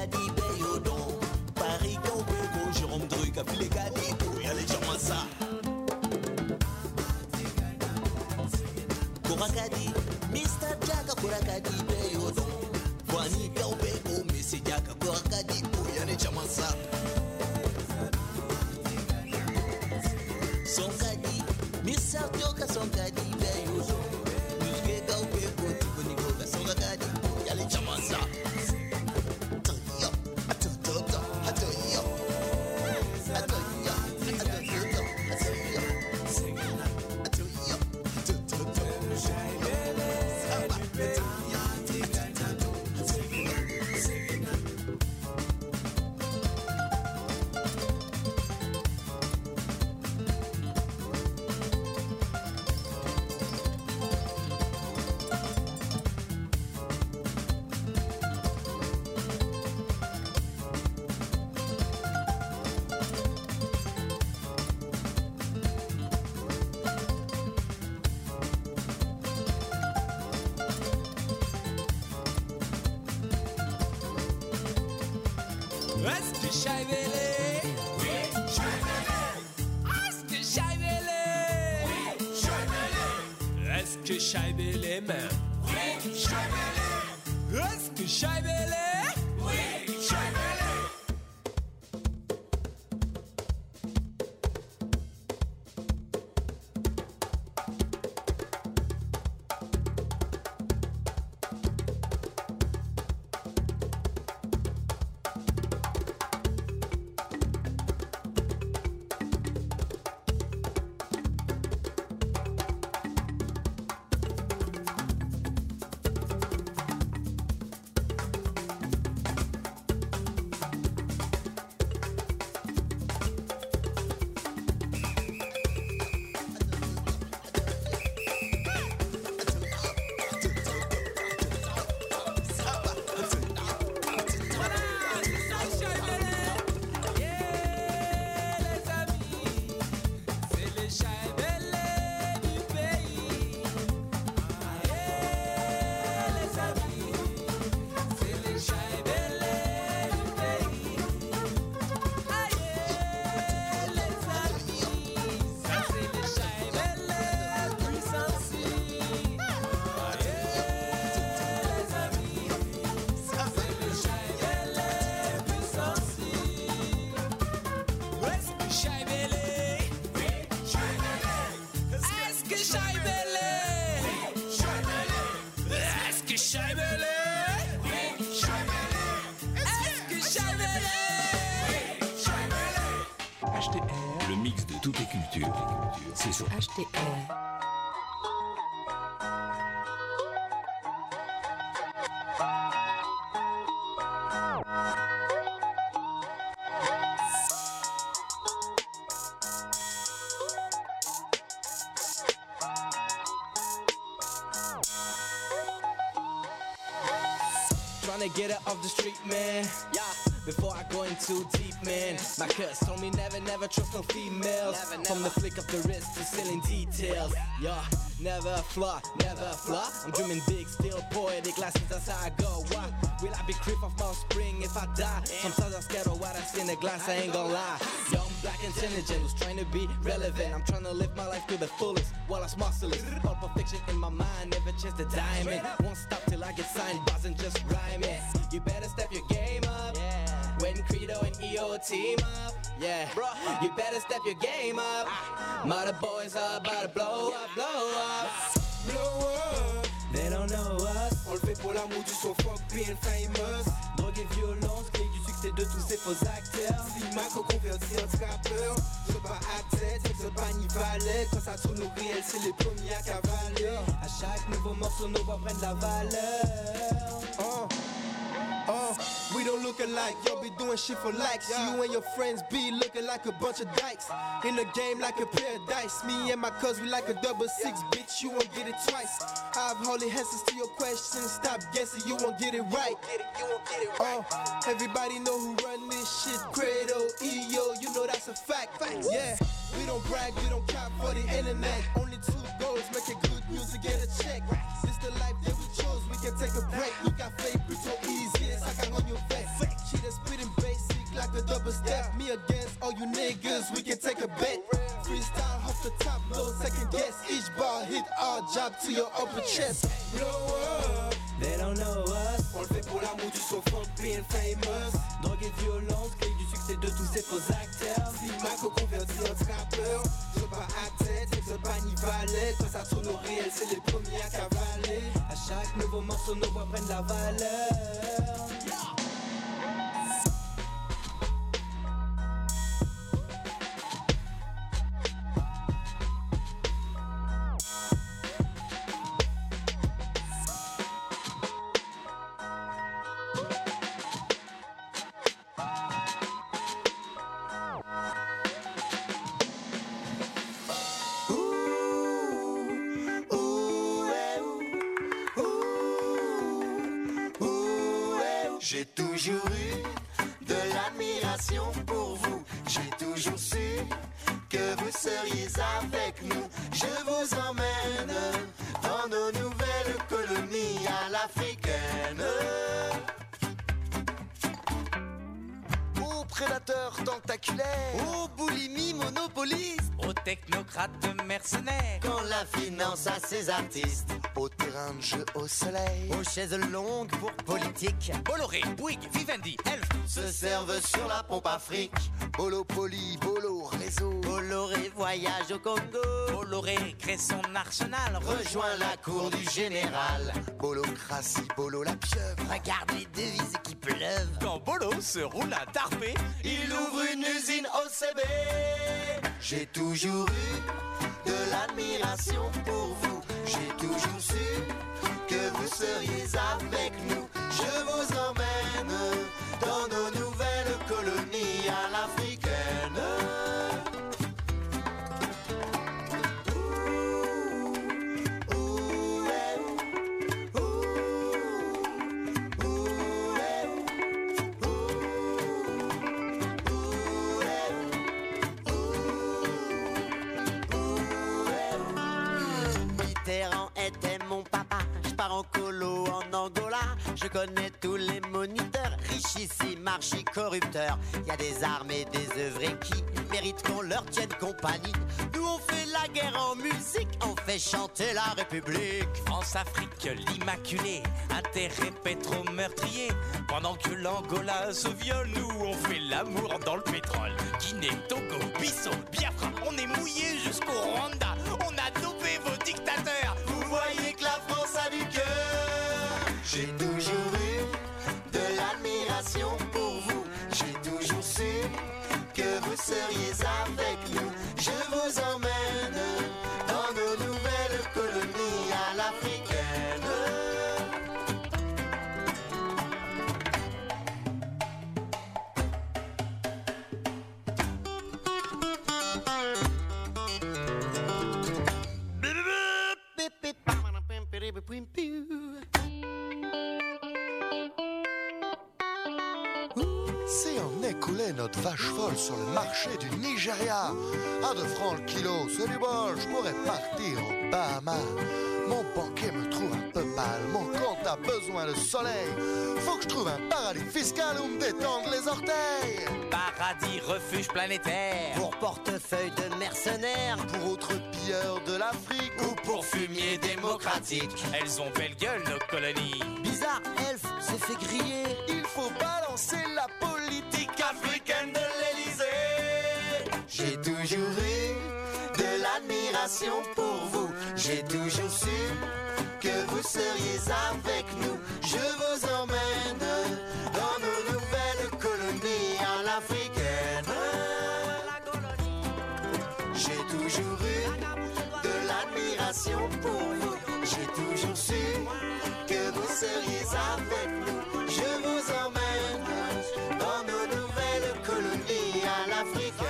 kadi beyo don Paris go go Jérôme Druck a filé kadi pour y aller jamais ça Korakadi Mr. Jaga Korakadi beyo don Wani go go Messi Jaga Korakadi pour y aller jamais ça Son kadi Mr. Joka son kadi beyo don Musge go go Tukuni go son kadi pour y aller jamais ça Le mix de toutes les cultures, c'est sur HTR. Tryna get her off the street, man. Yeah. Before I go in too deep, man. My cuz told me never trust no females. From the flick of the wrist to selling details. Yeah, never flaw. I'm dreaming big, still poetic. License, that's how I go. Why? Will I be creep off my spring if I die? Sometimes I'm scared of what I see in the glass, I ain't gon' lie. Young, black, intelligent, who's trying to be relevant. I'm trying to live my life to the fullest while I'm muscleless. All perfection in my mind, never chase the diamond. Won't stop till I get signed, buzzing, just rhyming. You better step your game up. When Credo and EO team up, yeah, bro, you better step your game up. Mother boys are about to blow up. Blow up. They don't know us. On le fait pour l'amour du son, fuck being famous. Drogue et violence, clé du succès de tous ces faux acteurs. Si Marco converti en scrapper, je veux pas à tête, je veux pas ni valet. Quand ça tourne au réel, c'est les premiers à cavaler. À chaque nouveau morceau, nos voix prennent la valeur. We don't look alike, y'all be doing shit for likes. You and your friends be looking like a bunch of dykes. In the game like a pair of dice. Me and my cuz, we like a 666, bitch, you won't get it twice. I have holy answers to your questions, stop guessing, you won't get it right. Everybody know who run this shit, Credo, EO, you know that's a fact. Yeah, we don't brag, we don't cop for the internet. Only two goals, making good music, get a check. This the life that we chose, we can take a break. Look at fake, we so easy, it's like I'm on your face. She against all you niggas, we can take a bet. Freestyle off the top, no second guess. Each bar hit our job to your upper chest. Blow up, They don't know us. on le fait pour l'amour du son funk, being famous. Drogue et violence, clé du succès de tous ces faux acteurs. Si Marco convertit en trappeur, je pas à tête, je pas ni valet. Quand ça tourne au réel, c'est les premiers à cavaler. À chaque nouveau morceau, nos voix prennent la valeur. J'ai toujours eu de l'admiration pour vous. J'ai toujours su que vous seriez avec nous. Je vous emmène dans nos nouvelles colonies à l'africaine. Aux prédateurs tentaculaires, aux boulimies monopolistes, aux technocrates mercenaires, quand la finance a ses artistes, au terrain de jeu au soleil, aux chaises longues pour politique, Bolloré, Bouygues, Vivendi, Elf, se servent sur la pompe Afrique. Bolo Poli, Bolo Réseau, Bolloré voyage au Congo, Bolloré crée son arsenal, rejoint la cour du général. Bolocratie, Bolo la pieuvre, regarde les devises qui pleuvent. Quand Bolo se roule à tarpé, il ouvre une usine OCB. J'ai toujours eu de l'admiration pour vous. J'ai toujours su que vous seriez avec nous. Je vous emmène dans nos nouvelles colonies à l'africaine. Mitterrand était mon papa, je pars en colo en Angola, je connais tous les moniteurs, richissimes, archi-corrupteurs. Y a des armes et des œuvrés qui méritent qu'on leur tienne compagnie. Nous on fait la guerre en musique, on fait chanter la République. France-Afrique, l'Immaculée, intérêt pétro-meurtrier. Pendant que l'Angola se viole, nous on fait l'amour dans le pétrole. Guinée, Togo, Bissau, Biafra, on est mouillé jusqu'au Rwanda. On a dopé vos dictateurs. Vous voyez que la France a du cœur. J'ai toujours eu de l'admiration pour vous. J'ai toujours su que vous seriez avec nous. Je vous emmène dans nos nouvelles colonies à l'africaine. Si on écoulait notre vache folle sur le marché du Nigeria, à 2 francs le kilo, c'est du bol, je pourrais partir au Bahamas. Mon banquier me trouve un peu pâle, mon compte a besoin de soleil. Faut que je trouve un paradis fiscal où me détendre les orteils. Paradis, refuge planétaire. Pour portefeuille de mercenaires, Pour autres pilleurs de l'Afrique Ou pour fumier démocratique. Elles ont belle gueule, nos colonies. bizarre, Elf s'est fait griller. il faut balancer la politique africaine de l'Élysée. J'ai toujours eu de l'admiration pour vous. J'ai toujours su que vous seriez avec nous. Je vous emmène dans nos nouvelles colonies à l'africaine. J'ai toujours eu de l'admiration pour vous. J'ai toujours su que vous seriez avec nous. Je vous emmène dans nos nouvelles colonies à l'africaine.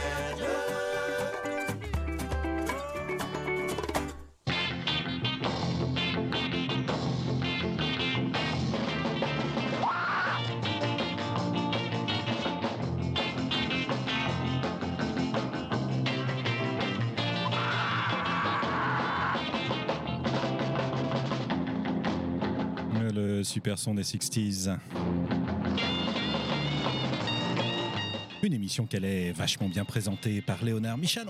Le super son des 60s. Une émission émission qu'elle est vachement bien présentée par Léonard Michalon.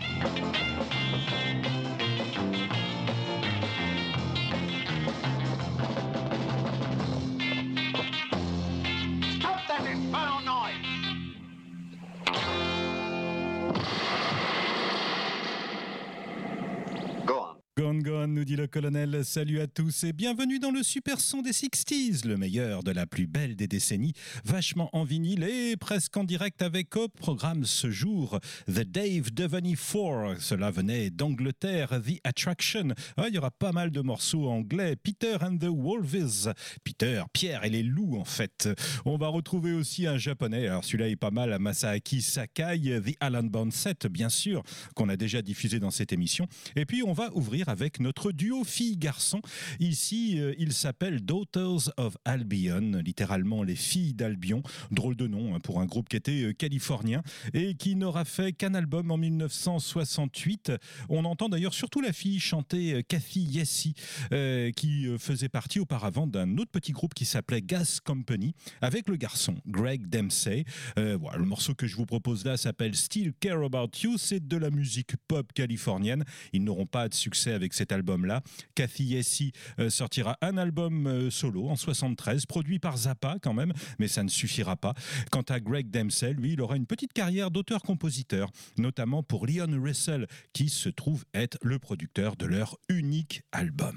Gone Gone, nous dit le colonel. Salut à tous et bienvenue dans le super son des 60s, le meilleur de la plus belle des décennies, vachement en vinyle et presque en direct avec au programme ce jour The Dave Devaney 4. Cela venait d'Angleterre, The Attraction. Ah, il y aura pas mal de morceaux anglais. Peter and the Wolves. Peter, Pierre et les loups en fait. On va retrouver aussi un japonais. Alors celui-là est pas mal, Masaaki Sakai, The Alan Bond 7 bien sûr, qu'on a déjà diffusé dans cette émission. Et puis on va ouvrir avec notre duo filles-garçons. Ici, il s'appelle Daughters of Albion, littéralement les filles d'Albion. Drôle de nom pour un groupe qui était californien et qui n'aura fait qu'un album en 1968. On entend d'ailleurs surtout la fille chanter Kathy Yessi, qui faisait partie auparavant d'un autre petit groupe qui s'appelait Gas Company, avec le garçon Greg Dempsey. Voilà, le morceau que je vous propose là s'appelle Still Care About You. C'est de la musique pop californienne. Ils n'auront pas de succès avec cet album-là. Kathy Yessi sortira un album solo en 73, produit par Zappa quand même, mais ça ne suffira pas. Quant à Greg Dempsey, lui, il aura une petite carrière d'auteur-compositeur, notamment pour Leon Russell, qui se trouve être le producteur de leur unique album.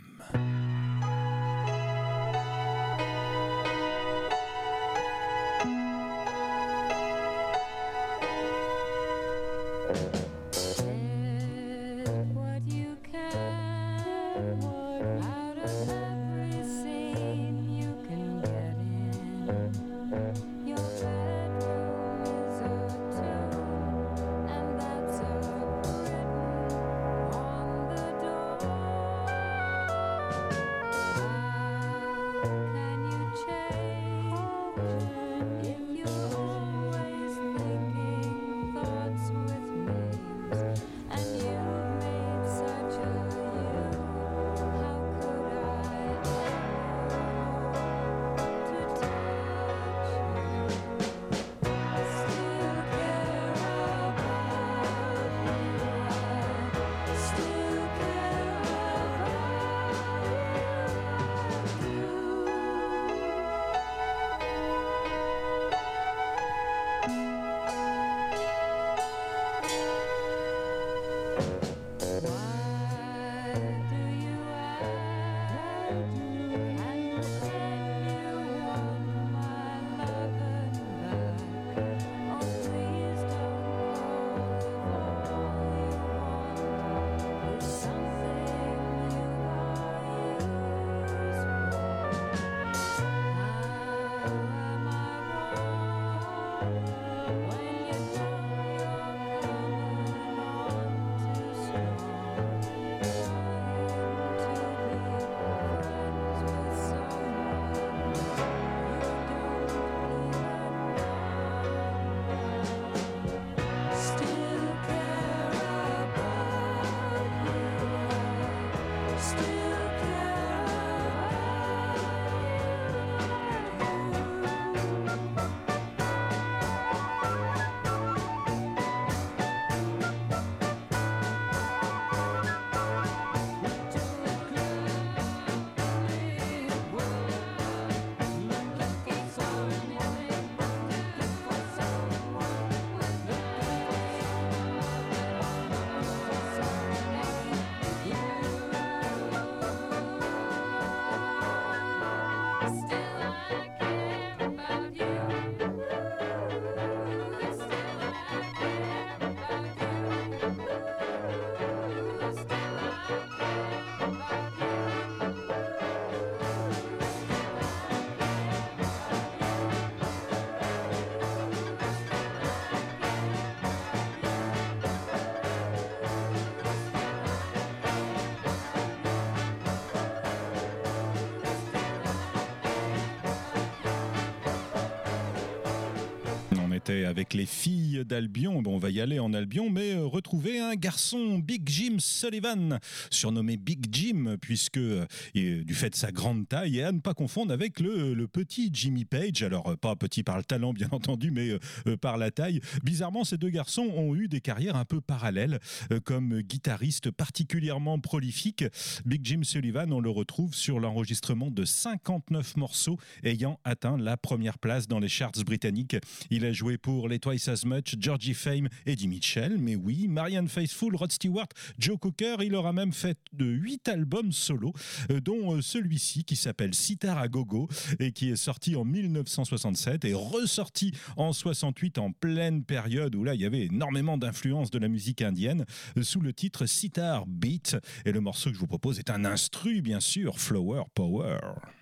c'était avec les filles d'Albion. Bon, on va y aller en Albion, mais retrouver un garçon, Big Jim Sullivan, surnommé Big Jim, puisque du fait de sa grande taille, et à ne pas confondre avec le petit Jimmy Page. Alors, pas petit par le talent, bien entendu, mais par la taille. Bizarrement, ces deux garçons ont eu des carrières un peu parallèles, comme guitaristes particulièrement prolifiques. Big Jim Sullivan, on le retrouve sur l'enregistrement de 59 morceaux ayant atteint la première place dans les charts britanniques. Il a joué pour les Twice as Much, Georgie Fame, Eddie Mitchell, mais oui, Marianne Faithfull, Rod Stewart, Joe Cocker. Il aura même fait 8 albums solo, dont celui-ci qui s'appelle Sitar à Gogo et qui est sorti en 1967 et ressorti en 68 en pleine période où là il y avait énormément d'influence de la musique indienne sous le titre Sitar Beat. Et le morceau que je vous propose est un instru, bien sûr, Flower Power.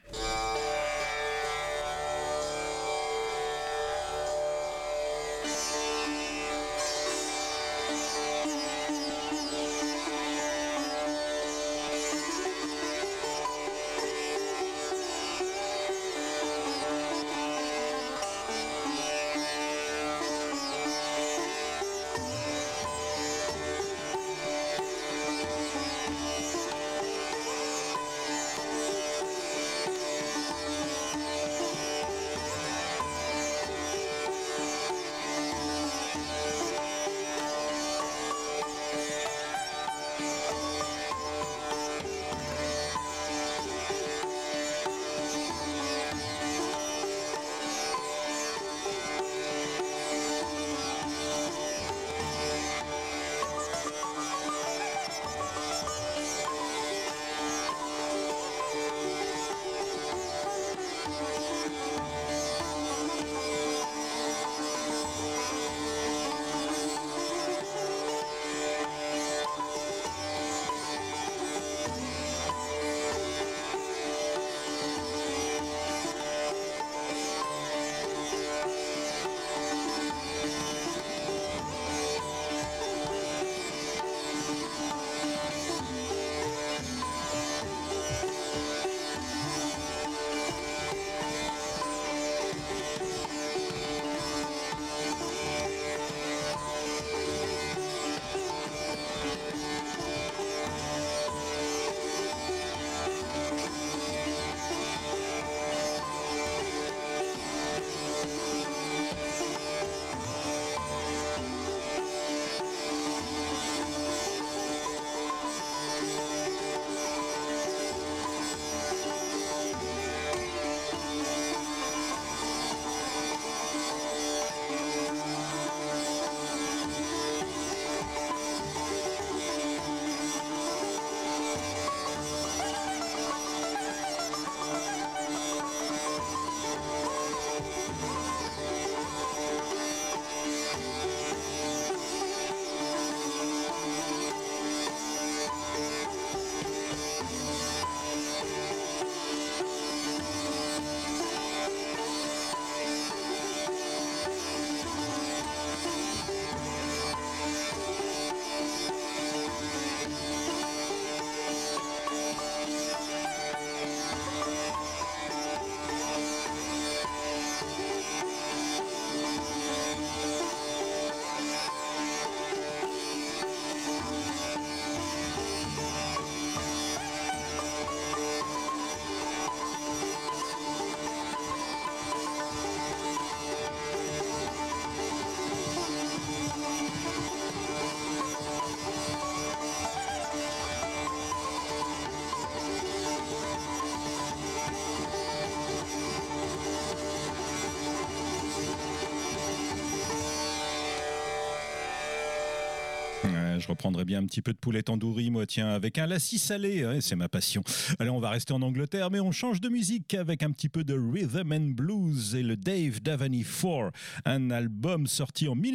Je reprendrai bien un petit peu de poulet tandoori, moi, tiens, avec un lassi salé, ouais, c'est ma passion. Allez, on va rester en Angleterre, mais on change de musique avec un petit peu de rhythm and blues et le Dave Davany 4, un album sorti en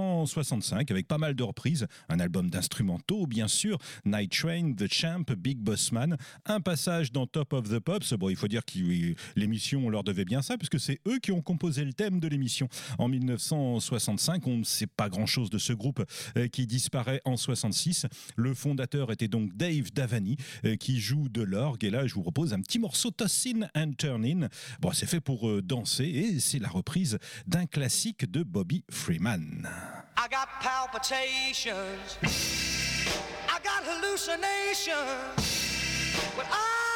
1965 avec pas mal de reprises, un album d'instrumentaux, bien sûr, Night Train, The Champ, Big Boss Man, un passage dans Top of the Pops. Bon, il faut dire que l'émission, on leur devait bien ça, puisque c'est eux qui ont composé le thème de l'émission en 1965. On ne sait pas grand-chose de ce groupe qui disparaît en en 66. Le fondateur était donc Dave Davany qui joue de l'orgue. Et là, je vous propose un petit morceau Tossin' and Turnin'. Bon, c'est fait pour danser et c'est la reprise d'un classique de Bobby Freeman. I got palpitations, I got hallucinations. What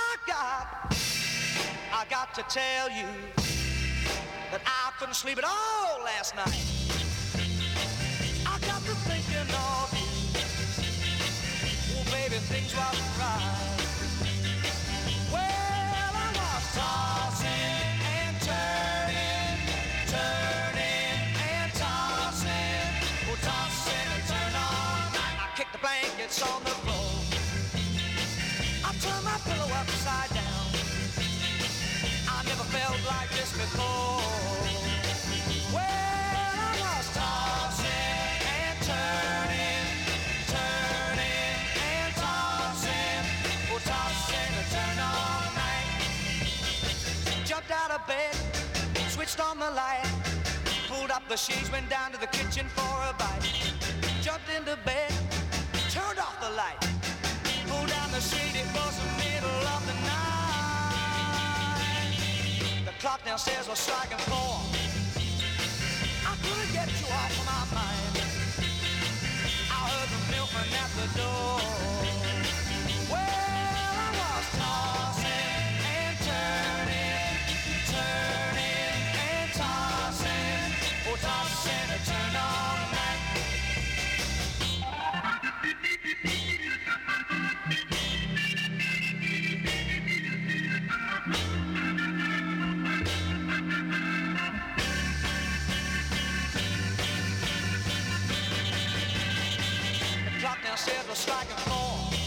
I got to tell you that I couldn't sleep at all last night. I got to thinking of you. Oh, baby, things wasn't right. Well, I was tossing and turning, turning and tossing. Oh, tossing and turning all night. I kicked the blankets on the floor. I turned my pillow upside down. I never felt like this before. Well, I was tossing and turning, turning and tossing. Oh, tossing and turning all night. Jumped out of bed, switched on the light, pulled up the sheets, went down to the kitchen for a bite. Jumped into bed, turned off the light, pulled down the sheet, it was the middle of the night. The clock downstairs was striking 4. I couldn't get you off of my mind. I heard the milkman at the door. Well, I was tossing and turning, turning and tossing. Oh, tossing and turning all night. Downstairs was striking 4.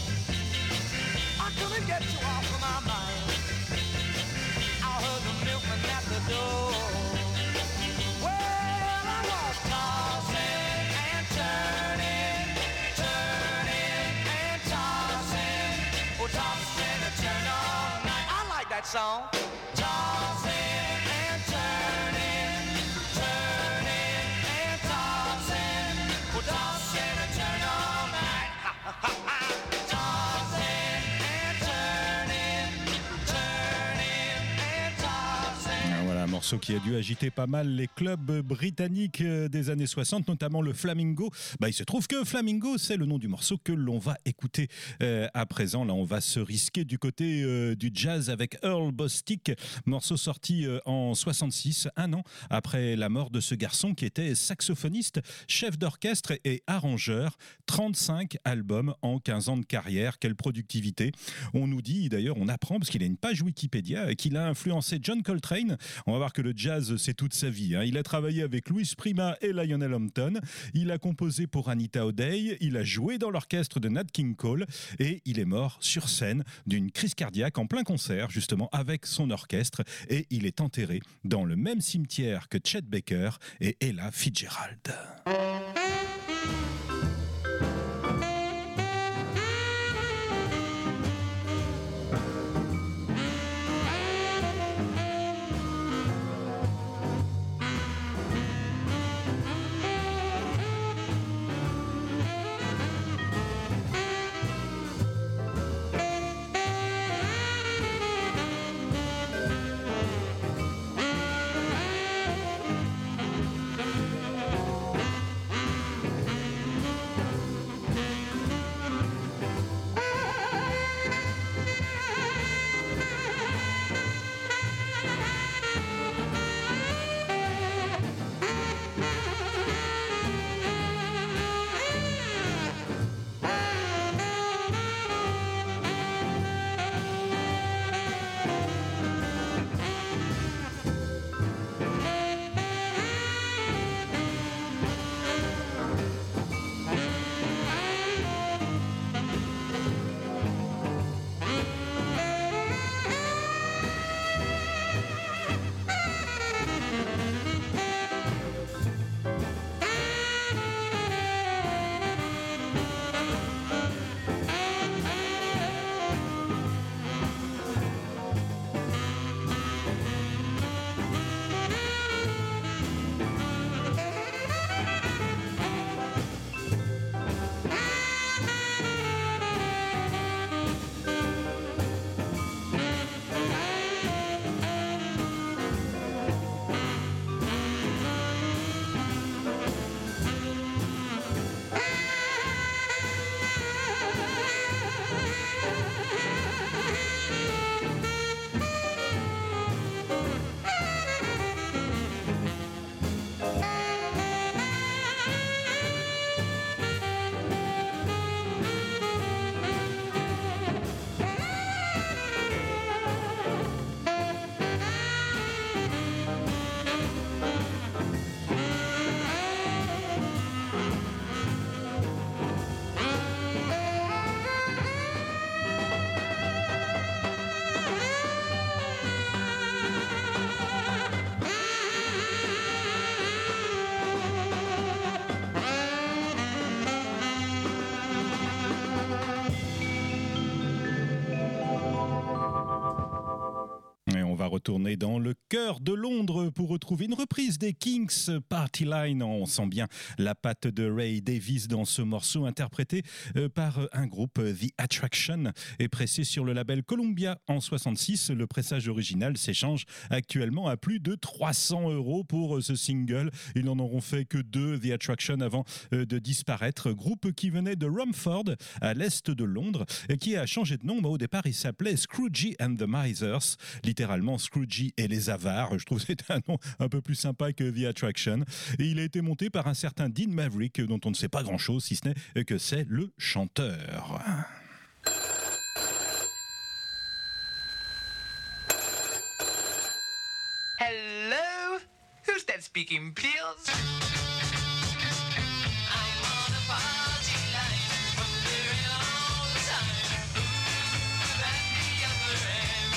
I couldn't get you off of my mind. I heard the milkman at the door. Well, I was tossing and turning, turning and tossing. Oh, tossing and turning all night. I like that song. Tossing and turning, turning and tossing. Oh, tossing and turning all night. Voilà, un morceau qui a dû agiter pas mal les clubs britanniques des années 60, notamment le Flamingo. Il se trouve que Flamingo, c'est le nom du morceau que l'on va écouter à présent. Là, on va se risquer du côté du jazz avec Earl Bostic, morceau sorti en 66, un an après la mort de ce garçon qui était saxophoniste, chef d'orchestre et arrangeur. 35 albums en 15 ans de carrière, quelle productivité. On nous dit, d'ailleurs, on apprend, parce qu'il a une page Wikipédia, qu'il a influencé John Coltrane. On va voir que le jazz, c'est toute sa vie. Il a travaillé avec Louis Prima et Lionel Hampton. Il a composé pour Anita O'Day. Il a joué dans l'orchestre de Nat King Cole. Et il est mort sur scène d'une crise cardiaque en plein concert, justement, avec son orchestre. Et il est enterré dans le même cimetière que Chet Baker et Ella Fitzgerald. va retourner dans le cœur de Londres pour retrouver une reprise des Kings, Party Line. On sent bien la patte de Ray Davies dans ce morceau interprété par un groupe, The Attraction, et pressé sur le label Columbia en 66. Le pressage original s'échange actuellement à plus de 300 € pour ce single. Ils n'en auront fait que 2, The Attraction, avant de disparaître. Groupe qui venait de Romford, à l'est de Londres, et qui a changé de nom. Au départ, il s'appelait Scroogie and the Misers, littéralement Scroogie et les avares. Je trouve que c'était un nom un peu plus sympa que The Attraction. Et il a été monté par un certain Dean Maverick, dont on ne sait pas grand-chose, si ce n'est que c'est le chanteur. Hello? Who's that speaking, please? I'm on a party line, wondering all the time who's at the other end.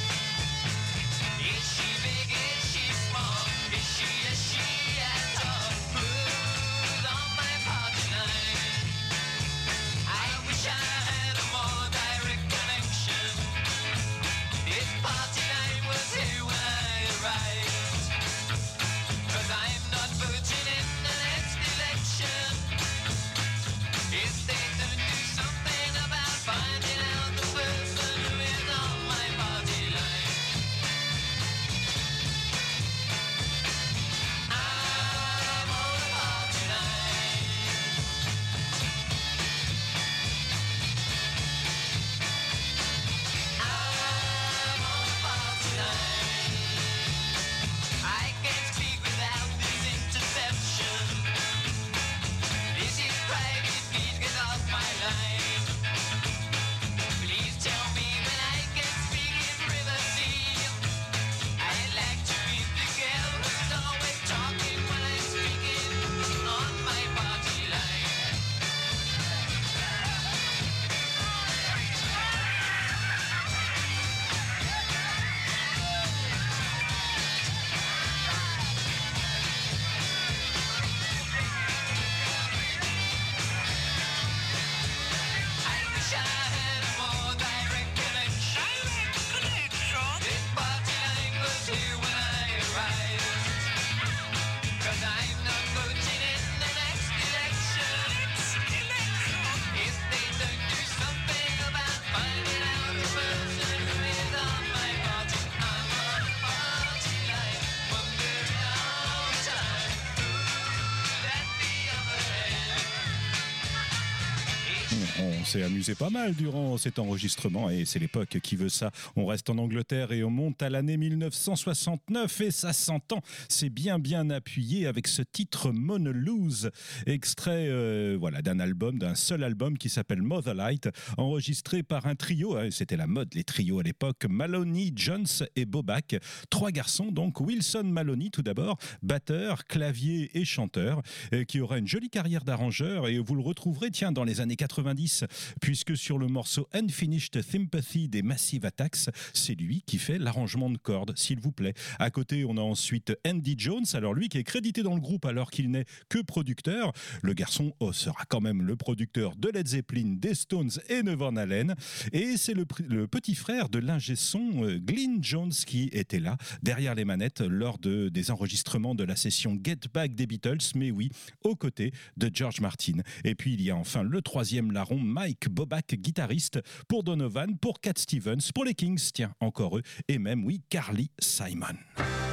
Is she big? Is she small? Is she at all? Who's on my party line? I wish I had a more direct connection. This party line was here when I arrived. 'Cause I'm not voting in the next election. If they don't do something about finding out the person who is on my party line. I'm on a party line. I'm on a party line. I can't speak without this interception. This is private, please get off my line. Please tell me when I can speak in privacy. I'd like to meet the girl who's always talking when I'm speaking on my party line. I wish I had a more direct connection. This party line was here when I arrived. 'Cause I'm not voting in the next election. If they don't do something about finding out the person who is on my party, I'm on a party line, wondering all the time who's at the other end. On s'est amusé pas mal durant cet enregistrement et c'est l'époque qui veut ça. On reste en Angleterre et on monte à l'année 1969 et ça s'entend. C'est bien appuyé avec ce titre Mona Lose, extrait d'un seul album qui s'appelle Motherlight, enregistré par un trio. C'était la mode, les trios à l'époque. Maloney, Jones et Bobak. 3 garçons donc. Wilson Maloney tout d'abord, batteur, clavier et chanteur, qui aura une jolie carrière d'arrangeur et vous le retrouverez dans les années 90, puisque sur le morceau Unfinished Sympathy des Massive Attacks, c'est lui qui fait l'arrangement de cordes, s'il vous plaît. À côté, on a ensuite Andy Jones, alors lui qui est crédité dans le groupe alors qu'il n'est que producteur. Le garçon sera quand même le producteur de Led Zeppelin, des Stones et de Van Halen. Et c'est le petit frère de l'ingé son Glyn Jones qui était là, derrière les manettes, lors des enregistrements de la session Get Back des Beatles, mais oui, aux côtés de George Martin. Et puis il y a enfin le troisième larron, Mike Bobak, guitariste pour Donovan, pour Cat Stevens, pour les Kings, tiens, encore eux, et même, oui, Carly Simon.